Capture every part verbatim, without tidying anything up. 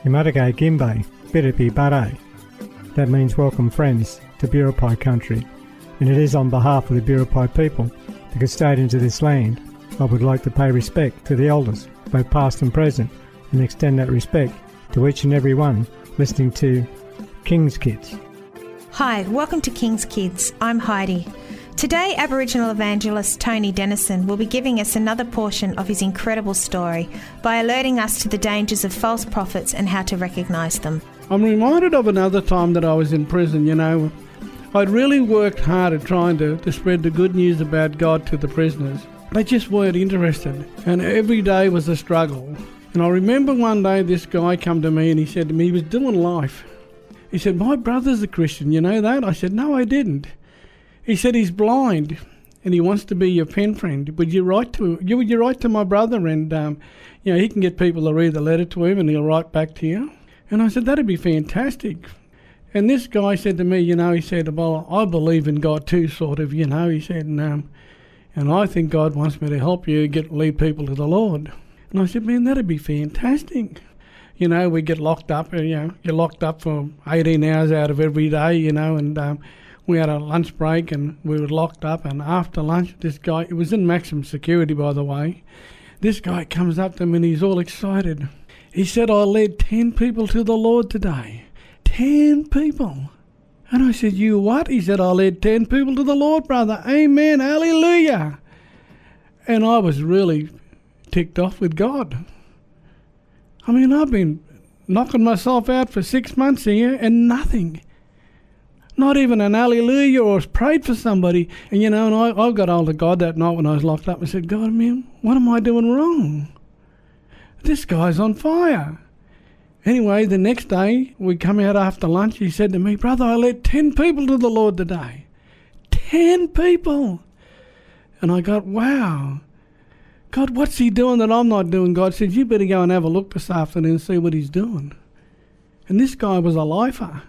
Imaragay Gimbe, Biripi Bare. That means welcome friends to Biripi country, and it is on behalf of the Biripi people, the custodians of this land. I would like to pay respect to the elders, both past and present, and extend that respect to each and every one listening to King's Kids. Hi, welcome to King's Kids. I'm Heidi. Today, Aboriginal evangelist Tony Dennison will be giving us another portion of his incredible story by alerting us to the dangers of false prophets and how to recognise them. I'm reminded of another time that I was in prison, you know. I'd really worked hard at trying to, to spread the good news about God to the prisoners. They just weren't interested, and every day was a struggle. And I remember one day this guy come to me and he said to me, he was doing life. He said, "My brother's a Christian, you know that?" I said, "No, I didn't." He said, "He's blind and he wants to be your pen friend. Would you write to you? Would you write to my brother and um, you know, he can get people to read the letter to him and he'll write back to you?" And I said, "That'd be fantastic." And this guy said to me, you know, he said, "Well, I believe in God too, sort of, you know." He said, and, um, and I think God wants me to help you get lead people to the Lord. And I said, "Man, that'd be fantastic." You know, we get locked up, you know, you're locked up for eighteen hours out of every day, you know, and um, we had a lunch break and we were locked up, and after lunch this guy, it was in maximum security by the way, this guy comes up to me and he's all excited. He said, "I led ten people to the Lord today." Ten people. And I said, "You what?" He said, "I led ten people to the Lord, brother. Amen, hallelujah." And I was really ticked off with God. I mean, I've been knocking myself out for six months here and nothing. Not even an hallelujah or prayed for somebody. And, you know, and I, I got hold of God that night when I was locked up and said, "God, man, what am I doing wrong? This guy's on fire." Anyway, the next day, we come out after lunch, he said to me, "Brother, I led ten people to the Lord today." Ten people. And I got, wow. God, what's he doing that I'm not doing? God said, "You better go and have a look this afternoon and see what he's doing." And this guy was a lifer.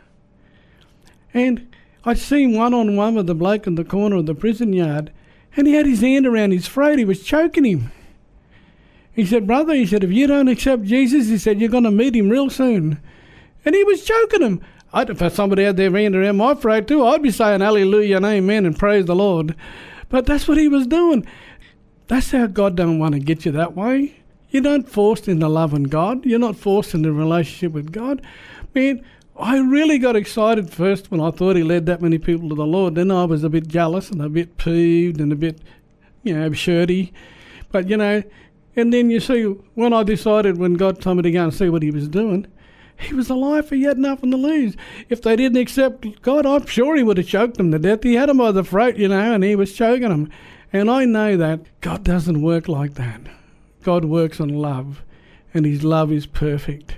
And I'd seen one-on-one with the bloke in the corner of the prison yard, and he had his hand around his throat. He was choking him. He said, "Brother," he said, "if you don't accept Jesus," he said, "you're going to meet him real soon." And he was choking him. I'd, if somebody had their hand around my throat too, I'd be saying hallelujah and amen and praise the Lord. But that's what he was doing. That's how God don't want to get you that way. You're not forced into loving God. You're not forced into a relationship with God. Man, I really got excited first when I thought he led that many people to the Lord. Then I was a bit jealous and a bit peeved and a bit, you know, shirty. But, you know, and then you see, when I decided, when God told me to go and see what he was doing, he was alive, he had nothing to lose. If they didn't accept God, I'm sure he would have choked them to death. He had them by the throat, you know, and he was choking them. And I know that God doesn't work like that. God works on love, and his love is perfect.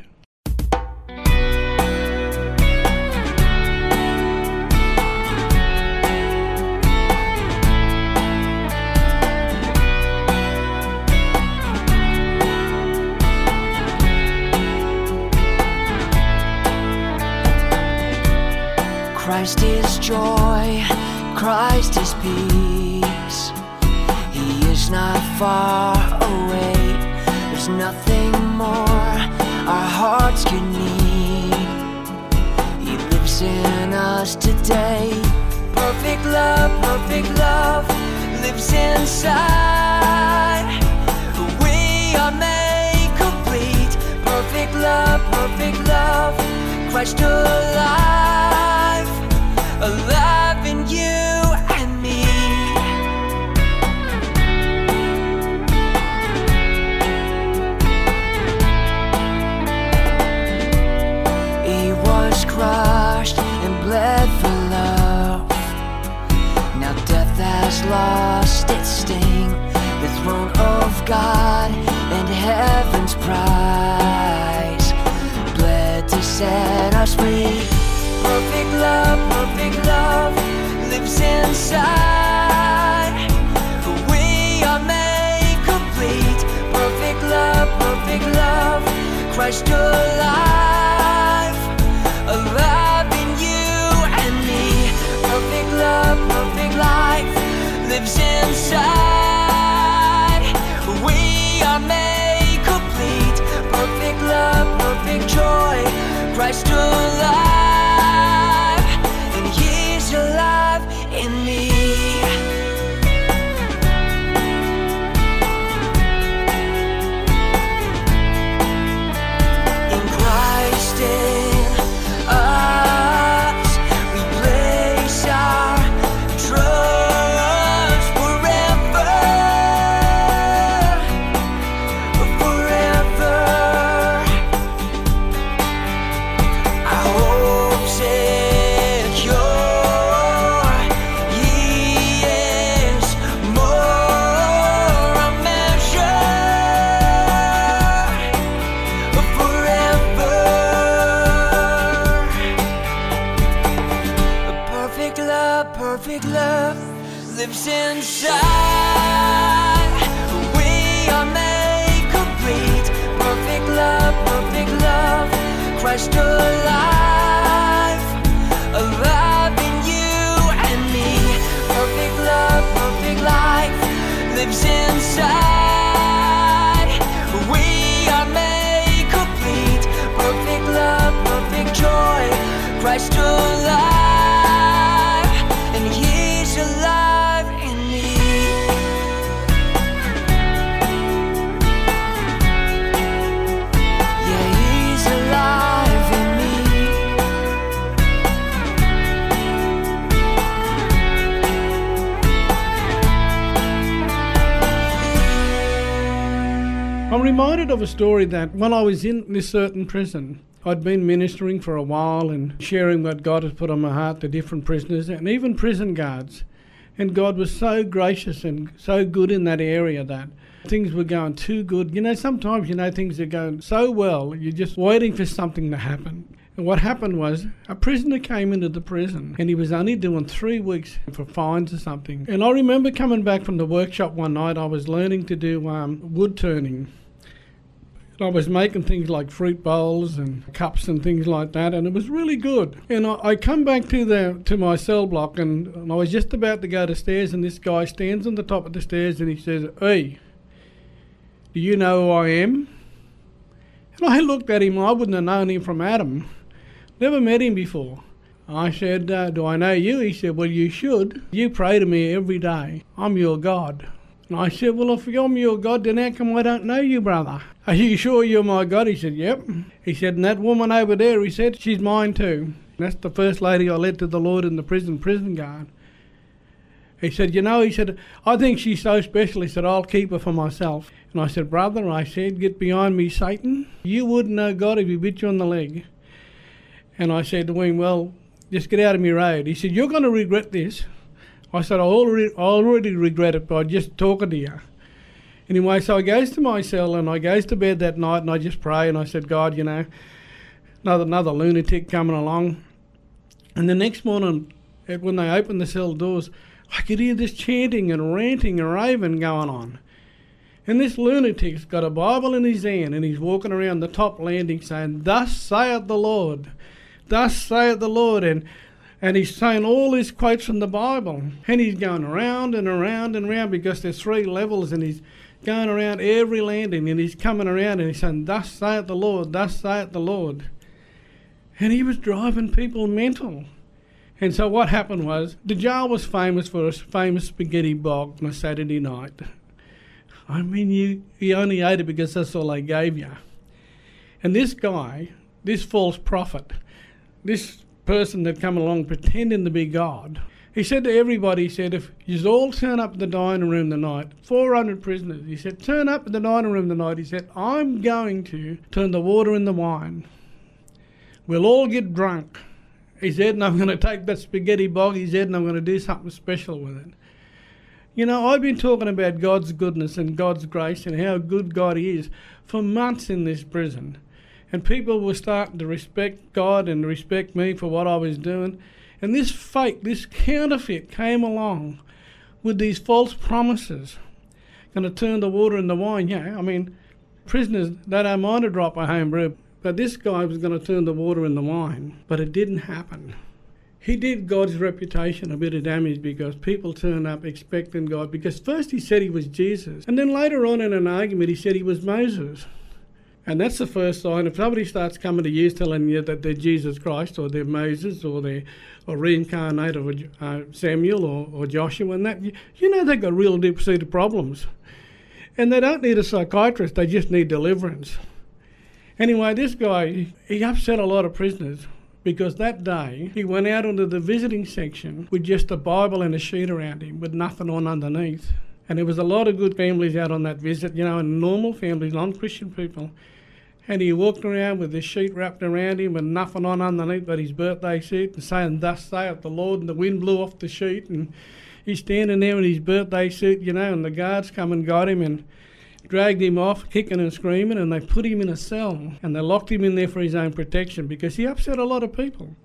Christ is joy, Christ is peace. He is not far away. There's nothing more our hearts can need. He lives in us today. Perfect love, perfect love lives inside. We are made complete. Perfect love, perfect love, Christ alive, alive in you and me. He was crushed and bled for love. Now death has lost its sting. The throne of God and heaven's prize bled to set us free. Perfect love, perfect love lives inside. We are made complete. Perfect love, perfect love, Christ alive, alive in you and me. Perfect love, perfect life lives inside. We are made complete. Perfect love, perfect joy Christ alive, and He's alive in me. In Christ in us, we place our trust forever, forever. Our hope secure, He is more a measure, forever. A perfect love, perfect love lives inside. We are made complete. Perfect love, perfect love, Christ alive, alive in you and me. Perfect love, perfect life lives inside. We are made complete. Perfect love, perfect joy, Christ alive, and He's alive in me. Yeah, He's alive in me. I'm reminded of a story that when I was in this certain prison, I'd been ministering for a while and sharing what God has put on my heart to different prisoners and even prison guards. And God was so gracious and so good in that area that things were going too good. You know, sometimes, you know, things are going so well, you're just waiting for something to happen. And what happened was a prisoner came into the prison and he was only doing three weeks for fines or something. And I remember coming back from the workshop one night, I was learning to do um, wood turning. I was making things like fruit bowls and cups and things like that, and it was really good. And I, I come back to the to my cell block, and, and I was just about to go to stairs, and this guy stands on the top of the stairs, and he says, "Hey, do you know who I am?" And I looked at him. I wouldn't have known him from Adam. Never met him before. I said, uh, "Do I know you?" He said, "Well, you should. You pray to me every day. I'm your God." And I said, "Well, if I'm your God, then how come I don't know you, brother? Are you sure you're my God?" He said, "Yep." He said, "And that woman over there," he said, "she's mine too. That's the first lady I led to the Lord in the prison, prison guard." He said, "You know," he said, "I think she's so special." He said, "I'll keep her for myself." And I said, "Brother," I said, "get behind me, Satan. You wouldn't know God if he bit you on the leg." And I said to him, "Well, just get out of my road." He said, "You're going to regret this." I said, I already, I already regret it by just talking to you. Anyway, so I goes to my cell and I goes to bed that night and I just pray and I said, "God, you know, another another lunatic coming along." And the next morning, when they opened the cell doors, I could hear this chanting and ranting and raving going on. And this lunatic's got a Bible in his hand and he's walking around the top landing saying, "Thus saith the Lord, thus saith the Lord." And And he's saying all these quotes from the Bible. And he's going around and around and around because there's three levels and he's going around every landing and he's coming around and he's saying, "Thus saith the Lord, thus saith the Lord." And he was driving people mental. And so what happened was, the jail was famous for a famous spaghetti bog on a Saturday night. I mean, you, you only ate it because that's all they gave you. And this guy, this false prophet, this person that come along pretending to be God, he said to everybody, he said, "If you all turn up at the dining room tonight, four hundred prisoners," he said, "turn up at the dining room tonight," he said, "I'm going to turn the water into wine. We'll all get drunk," he said, "and I'm going to take that spaghetti bog," he said, "and I'm going to do something special with it." You know, I've been talking about God's goodness and God's grace and how good God is for months in this prison. And people were starting to respect God and respect me for what I was doing. And this fake, this counterfeit came along with these false promises. Going to turn the water into wine. Yeah, I mean, prisoners, they don't mind a drop of home brew. But this guy was going to turn the water into wine. But it didn't happen. He did God's reputation a bit of damage because people turned up expecting God. Because first he said he was Jesus. And then later on in an argument he said he was Moses. And that's the first sign. If somebody starts coming to you telling you that they're Jesus Christ or they're Moses or they're or reincarnated or uh, Samuel or, or Joshua and that, you, you know they've got real deep-seated problems. And they don't need a psychiatrist, they just need deliverance. Anyway, this guy, he upset a lot of prisoners because that day he went out onto the visiting section with just a Bible and a sheet around him with nothing on underneath. And there was a lot of good families out on that visit, you know, and normal families, non-Christian people. And he walked around with this sheet wrapped around him and nothing on underneath but his birthday suit and saying, "Thus saith the Lord," and the wind blew off the sheet and he's standing there in his birthday suit, you know, and the guards come and got him and dragged him off, kicking and screaming, and they put him in a cell and they locked him in there for his own protection because he upset a lot of people.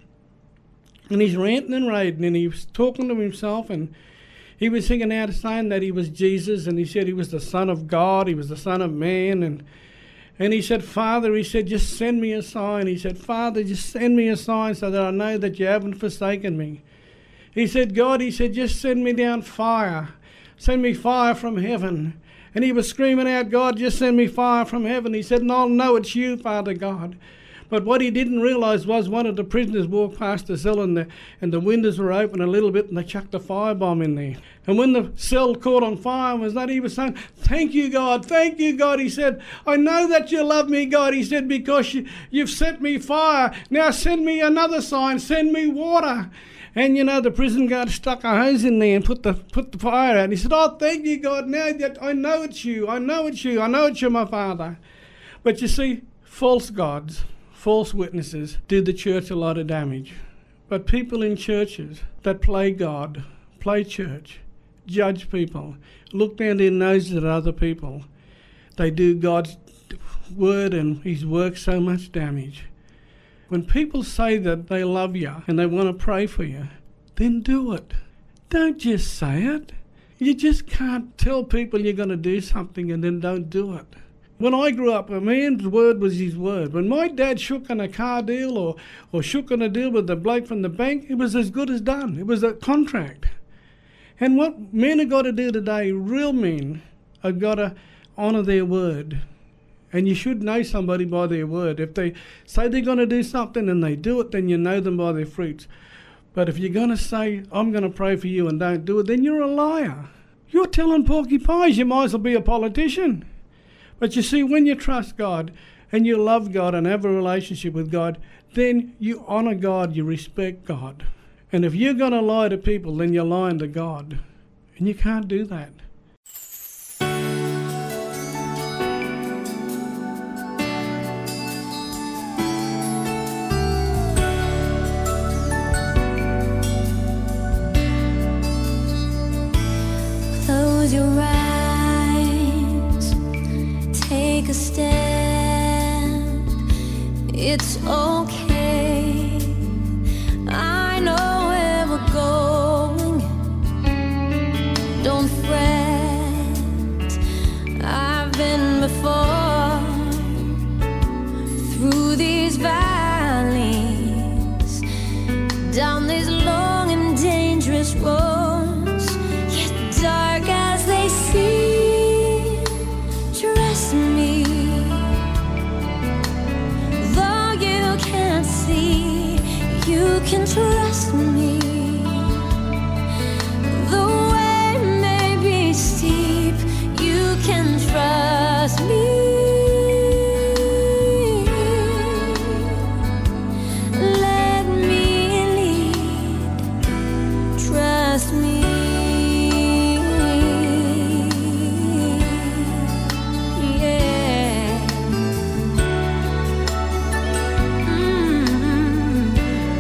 And he's ranting and raving and he was talking to himself and he was singing out saying that he was Jesus and he said he was the Son of God, he was the Son of Man, and And he said, "Father," he said, "just send me a sign." He said, "Father, just send me a sign so that I know that you haven't forsaken me." He said, "God," he said, "just send me down fire. Send me fire from heaven." And he was screaming out, "God, just send me fire from heaven." He said, "And I'll know it's you, Father God." But what he didn't realise was one of the prisoners walked past the cell and the, and the windows were open a little bit and they chucked a firebomb in there. And when the cell caught on fire was that he was saying, "Thank you, God, thank you, God." He said, "I know that you love me, God." He said, "because you, you've set me fire. Now send me another sign, send me water." And, you know, the prison guard stuck a hose in there and put the put the fire out. And he said, "Oh, thank you, God, now that I know it's you, I know it's you, I know it's you, my Father." But you see, false gods, false witnesses do the church a lot of damage. But people in churches that play God, play church, judge people, look down their noses at other people, they do God's word and his work so much damage. When people say that they love you and they want to pray for you, then do it. Don't just say it. You just can't tell people you're going to do something and then don't do it. When I grew up, a man's word was his word. When my dad shook on a car deal or, or shook on a deal with the bloke from the bank, it was as good as done. It was a contract. And what men have got to do today, real men, have got to honour their word. And you should know somebody by their word. If they say they're going to do something and they do it, then you know them by their fruits. But if you're going to say, "I'm going to pray for you," and don't do it, then you're a liar. You're telling porky pies. You might as well be a politician. But you see, when you trust God and you love God and have a relationship with God, then you honour God, you respect God. And if you're going to lie to people, then you're lying to God. And you can't do that. Close your eyes, take a stand. It's okay, I know where we're going. Don't fret, I've been before. Through these valleys, down these long and dangerous roads, yet dark as they seem, trust me. Though you can't see, you can trust me. The way may be steep, you can trust me. Let me lead, trust me. Yeah. Mm-hmm.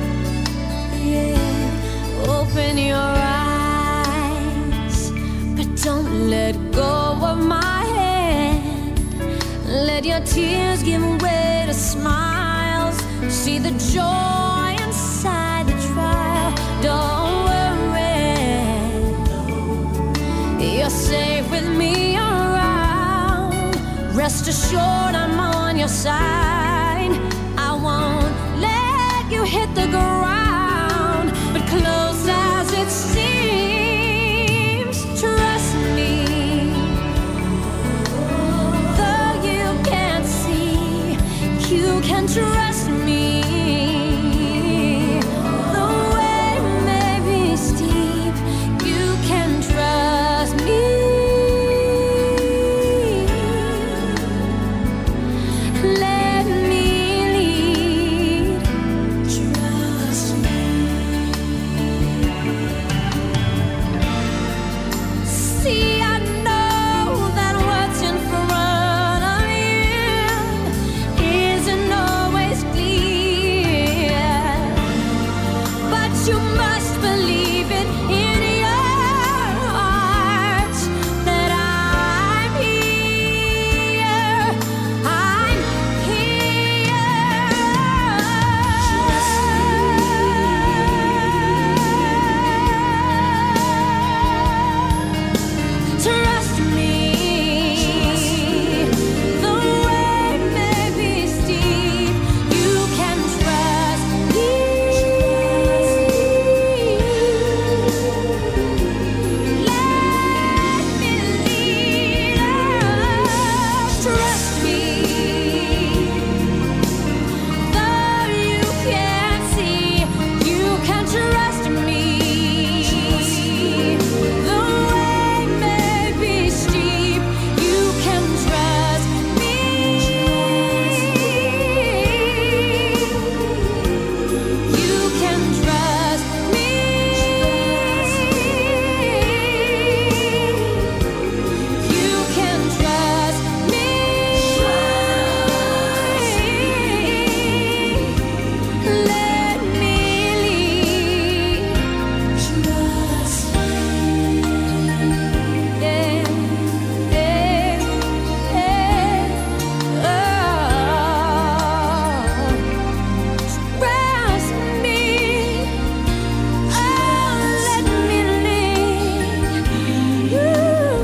Yeah. Open your eyes, but don't let go of my hand. Let your tears give way to smiles. See the joy inside the trial. Don't worry, you're safe with me around. Rest assured I'm on your side. I won't let you hit the ground, but close as it seems, trust me. Though you can't see, You can trust me. The way may be steep. You can trust me. Let me lead. Trust me. See, I know that what's in front of you isn't always clear, but you must believe it in your heart that I'm here. I'm here. Trust me. The way may be steep. You can trust me. Let me lead us. Trust me. Though you can't see, you can trust me. The way may be steep. You can trust me. You can trust me. You can trust me. Let me lead. Trust me. Yeah, yeah, yeah. Oh, trust me. Oh, let me lead. You,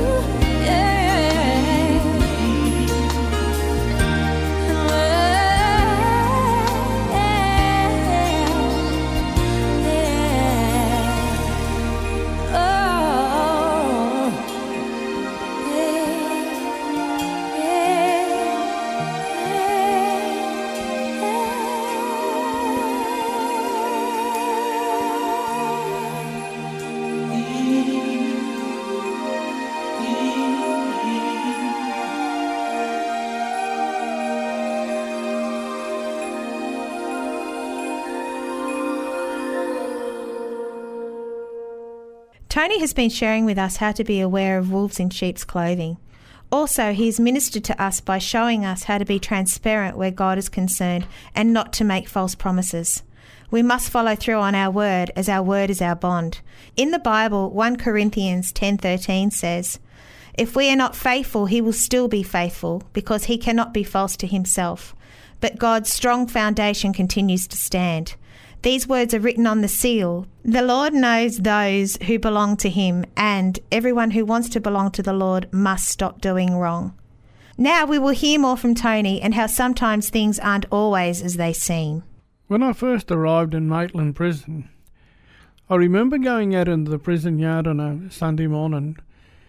Tony has been sharing with us how to be aware of wolves in sheep's clothing. Also, he has ministered to us by showing us how to be transparent where God is concerned and not to make false promises. We must follow through on our word, as our word is our bond. In the Bible, First Corinthians ten thirteen says, "If we are not faithful, he will still be faithful, because he cannot be false to himself. But God's strong foundation continues to stand." These words are written on the seal. The Lord knows those who belong to him, and everyone who wants to belong to the Lord must stop doing wrong. Now we will hear more from Tony and how sometimes things aren't always as they seem. When I first arrived in Maitland Prison, I remember going out into the prison yard on a Sunday morning,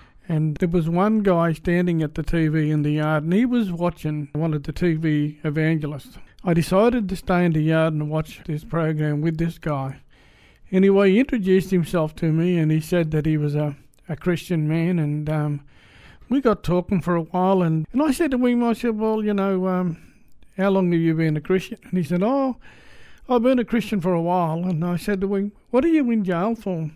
and there was one guy standing at the T V in the yard, and he was watching one of the T V evangelists. I decided to stay in the yard and watch this program with this guy. Anyway, he introduced himself to me, and he said that he was a, a Christian man, and um, we got talking for a while, and, and I said to him, I said, well, you know, um, how long have you been a Christian? And he said, oh, I've been a Christian for a while. And I said to him, what are you in jail for?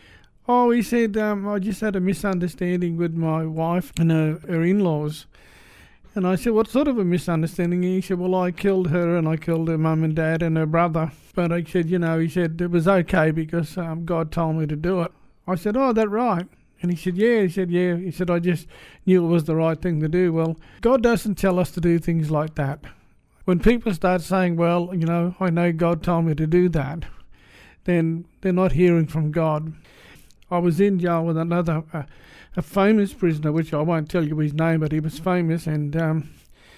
Oh, he said, um, I just had a misunderstanding with my wife and her, her in-laws. And I said, what sort of a misunderstanding? He said, well, I killed her and I killed her mum and dad and her brother. But I said, you know, he said it was okay because um, God told me to do it. I said, oh, that right? And he said, yeah. He said, yeah. He said, I just knew it was the right thing to do. Well, God doesn't tell us to do things like that. When people start saying, well, you know, I know God told me to do that, then they're not hearing from God. I was in jail with another, uh, a famous prisoner, which I won't tell you his name, but he was famous, and um,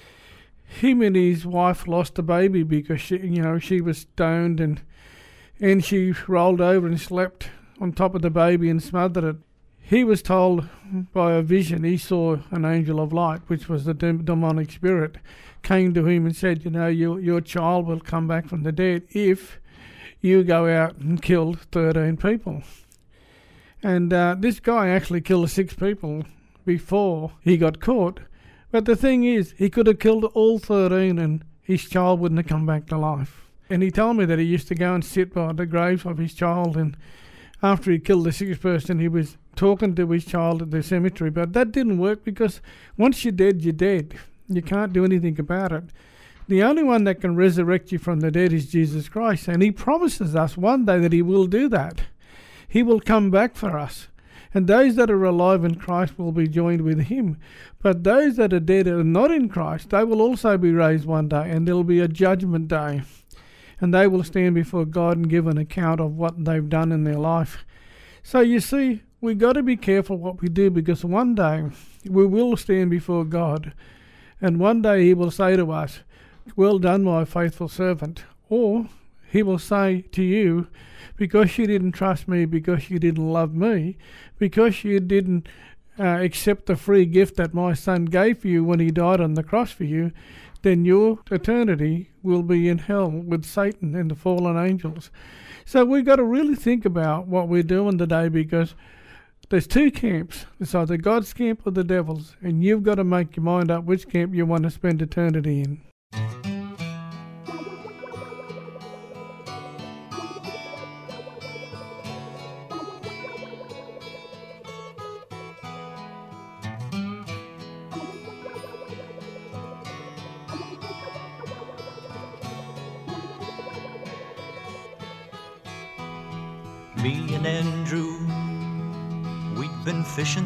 him and his wife lost a baby because she, you know, she was stoned, and and she rolled over and slept on top of the baby and smothered it. he was told by a vision, he saw an angel of light, which was the dem- demonic spirit, came to him and said, you know, your, your child will come back from the dead if you go out and kill thirteen people. And uh, this guy actually killed six people before he got caught. But the thing is, he could have killed all thirteen and his child wouldn't have come back to life. And he told me that he used to go and sit by the graves of his child, and after he killed the sixth person, he was talking to his child at the cemetery. But that didn't work, because once you're dead, you're dead. You can't do anything about it. The only one that can resurrect you from the dead is Jesus Christ, and he promises us one day that he will do that. He will come back for us, and those that are alive in Christ will be joined with him. But those that are dead and are not in Christ, they will also be raised one day, and there will be a judgment day, and they will stand before God and give an account of what they've done in their life. So you see, we've got to be careful what we do, because one day we will stand before God, and one day he will say to us, well done, my faithful servant. Or he will say to you, because you didn't trust me, because you didn't love me, because you didn't uh, accept the free gift that my son gave for you when he died on the cross for you, then your eternity will be in hell with Satan and the fallen angels. So we've got to really think about what we're doing today, because there's two camps. It's either God's camp or the devil's, and you've got to make your mind up which camp you want to spend eternity in. Me and Andrew, we'd been fishing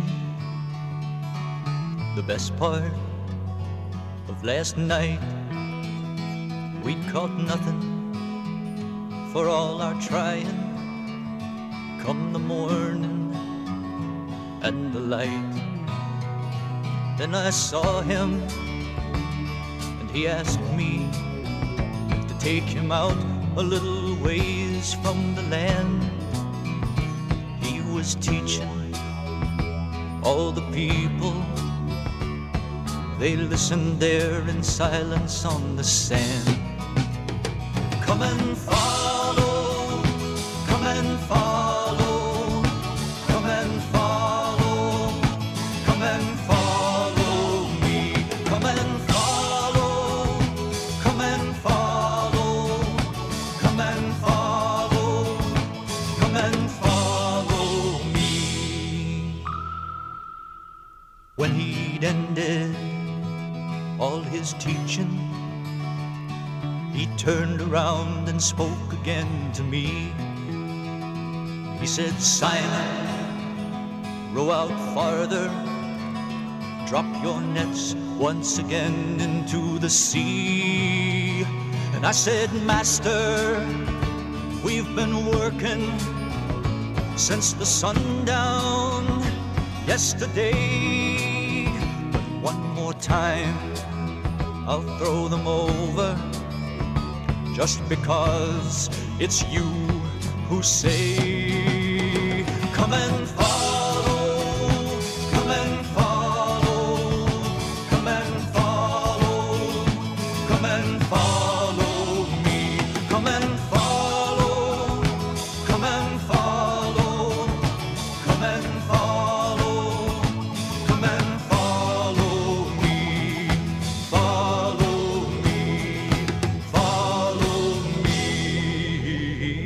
the best part of last night. We'd caught nothing for all our trying. Come the morning and the light, then I saw him, and he asked me to take him out a little ways from the land. He was teaching all the people. They listened there in silence on the sand. Come and follow, come and follow, come and follow, come and follow me. Come and follow, come and follow, come and follow, come and follow me. When he'd ended all his teaching, he turned around and spoke again to me. He said, Simon, row out farther, drop your nets once again into the sea. And I said, Master, we've been working since the sundown yesterday, but one more time I'll throw them over, just because it's you who say, come and follow, come and follow, come and follow, come and follow me. Come and follow, come and follow, come and follow, come and follow me. Follow me, follow me.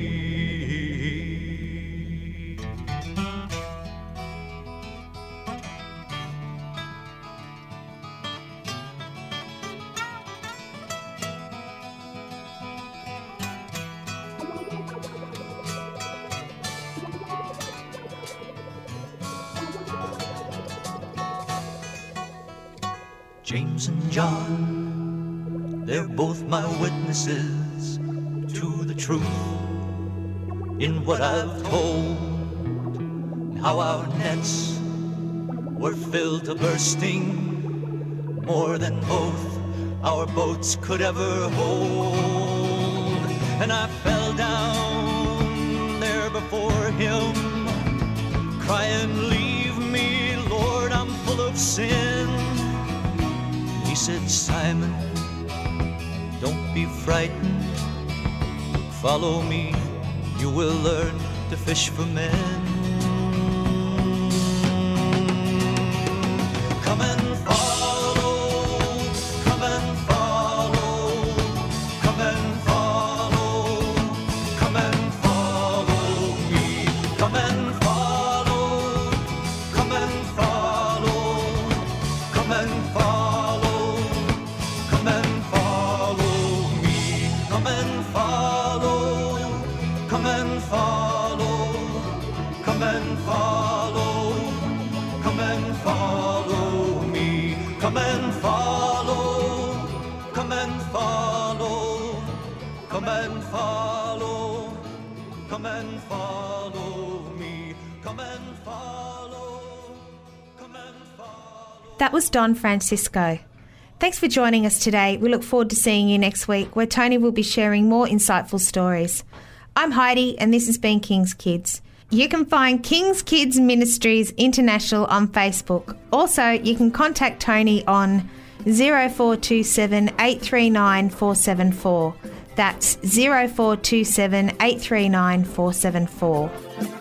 James and John, they're both my witnesses to the truth in what I've told, how our nets were filled to bursting, more than both our boats could ever hold. And I fell down there before him, crying, leave sin. He said, Simon, don't be frightened. Follow me, you will learn to fish for men. Come and follow, come and follow, come and follow, come and follow me. Come and follow, come and follow, come and follow, come and follow me. Come and follow, come and follow, come and follow, come and follow me. Come and follow, come and follow, come and follow, come and follow me. Come and follow, come and follow. That was Don Francisco. Thanks for joining us today. We look forward to seeing you next week, where Tony will be sharing more insightful stories. I'm Heidi, and this has been King's Kids. You can find King's Kids Ministries International on Facebook. Also, you can contact Tony on zero four two seven, eight three nine, four seven four. That's zero four two seven, eight three nine, four seven four.